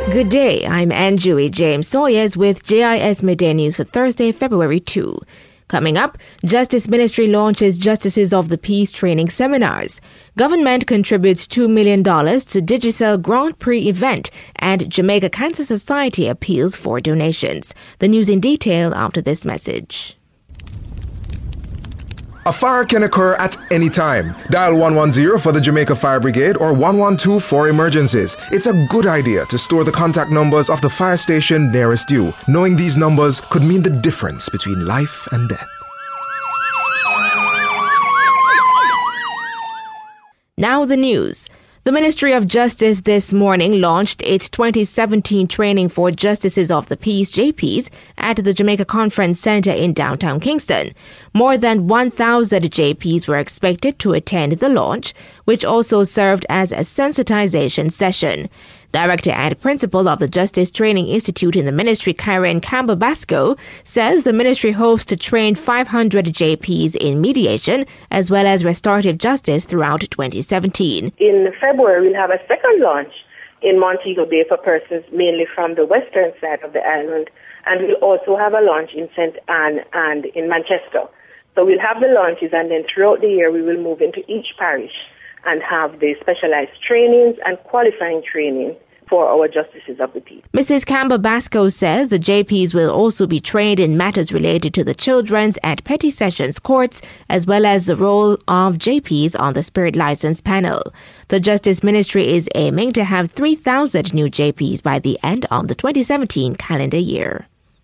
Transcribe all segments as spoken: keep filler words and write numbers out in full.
Good day, I'm Anjui James Sawyers with J I S Midday News for Thursday, February second. Coming up, Justice Ministry launches Justices of the Peace training seminars. Government contributes two million dollars to Digicel Grand Prix event, and Jamaica Cancer Society appeals for donations. The news in detail after this message. A fire can occur at any time. Dial one one zero for the Jamaica Fire Brigade or one one two for emergencies. It's a good idea to store the contact numbers of the fire station nearest you. Knowing these numbers could mean the difference between life and death. Now the news. The Ministry of Justice this morning launched its twenty seventeen training for Justices of the Peace, J Ps, at the Jamaica Conference Center in downtown Kingston. More than one thousand J Ps were expected to attend the launch, which also served as a sensitization session. Director and Principal of the Justice Training Institute in the Ministry, Karen Campbell-Basco, says the Ministry hopes to train five hundred J Ps in mediation as well as restorative justice throughout twenty seventeen. In February, we'll have a second launch in Montego Bay for persons mainly from the western side of the island, and we'll also have a launch in Saint Anne and in Manchester. So we'll have the launches, and then throughout the year we will move into each parish and have the specialized trainings and qualifying training for our Justices of the Peace. Missus Campbell-Basco says the J Ps will also be trained in matters related to the children's and petty sessions courts, as well as the role of J Ps on the Spirit License panel. The Justice Ministry is aiming to have three thousand new J Ps by the end of the twenty seventeen calendar year.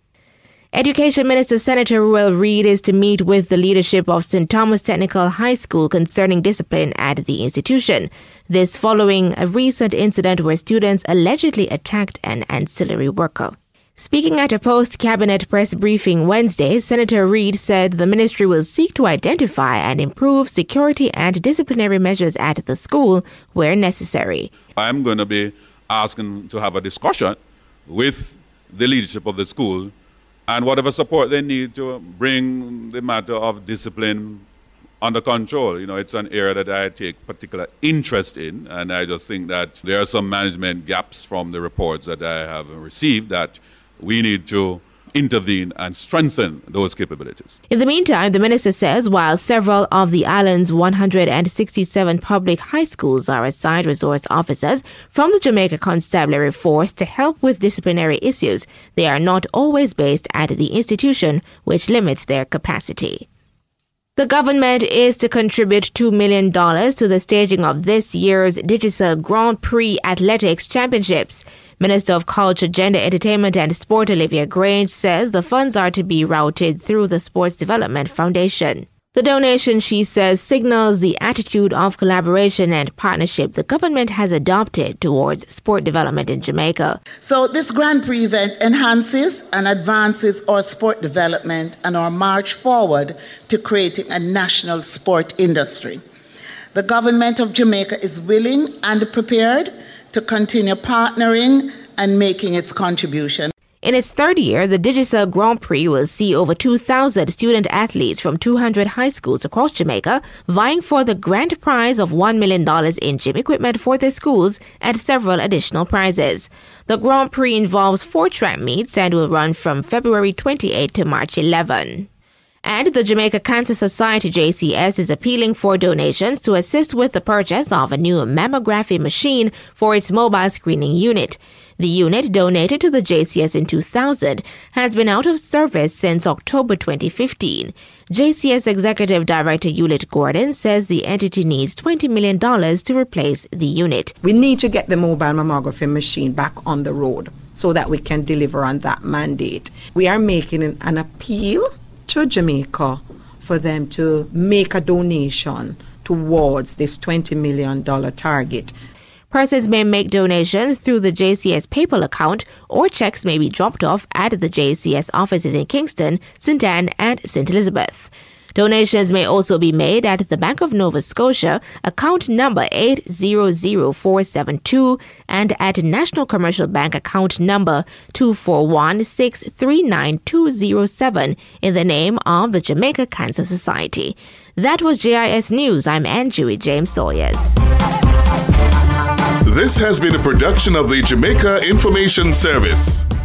Education Minister Senator Ruel Reid is to meet with the leadership of Saint Thomas Technical High School concerning discipline at the institution. This following a recent incident where students allegedly attacked an ancillary worker. Speaking at a post-cabinet press briefing Wednesday, Senator Reid said the ministry will seek to identify and improve security and disciplinary measures at the school where necessary. I'm going to be asking to have a discussion with the leadership of the school and whatever support they need to bring the matter of discipline under control. You know, it's an area that I take particular interest in, and I just think that there are some management gaps from the reports that I have received that we need to intervene and strengthen those capabilities. In the meantime, the minister says while several of the island's one hundred sixty-seven public high schools are assigned resource officers from the Jamaica Constabulary Force to help with disciplinary issues, they are not always based at the institution, which limits their capacity. The government is to contribute two million dollars to the staging of this year's Digicel Grand Prix Athletics Championships. Minister of Culture, Gender, Entertainment and Sport Olivia Grange says the funds are to be routed through the Sports Development Foundation. The donation, she says, signals the attitude of collaboration and partnership the government has adopted towards sport development in Jamaica. So this Grand Prix event enhances and advances our sport development and our march forward to creating a national sport industry. The government of Jamaica is willing and prepared to continue partnering and making its contribution. In its third year, the Digicel Grand Prix will see over two thousand student athletes from two hundred high schools across Jamaica vying for the grand prize of one million dollars in gym equipment for their schools and several additional prizes. The Grand Prix involves four track meets and will run from February twenty-eighth to March eleventh. And the Jamaica Cancer Society, J C S, is appealing for donations to assist with the purchase of a new mammography machine for its mobile screening unit. The unit, donated to the J C S in two thousand, has been out of service since October twenty fifteen. J C S Executive Director Hewlett Gordon says the entity needs twenty million dollars to replace the unit. We need to get the mobile mammography machine back on the road so that we can deliver on that mandate. We are making an appeal to Jamaica for them to make a donation towards this twenty million dollars target. Persons may make donations through the J C S PayPal account, or checks may be dropped off at the J C S offices in Kingston, Saint Anne and Saint Elizabeth. Donations may also be made at the Bank of Nova Scotia, account number eight zero zero four seven two, and at National Commercial Bank account number two four one six three nine two zero seven in the name of the Jamaica Cancer Society. That was J I S News. I'm Anjui James Sawyers. This has been a production of the Jamaica Information Service.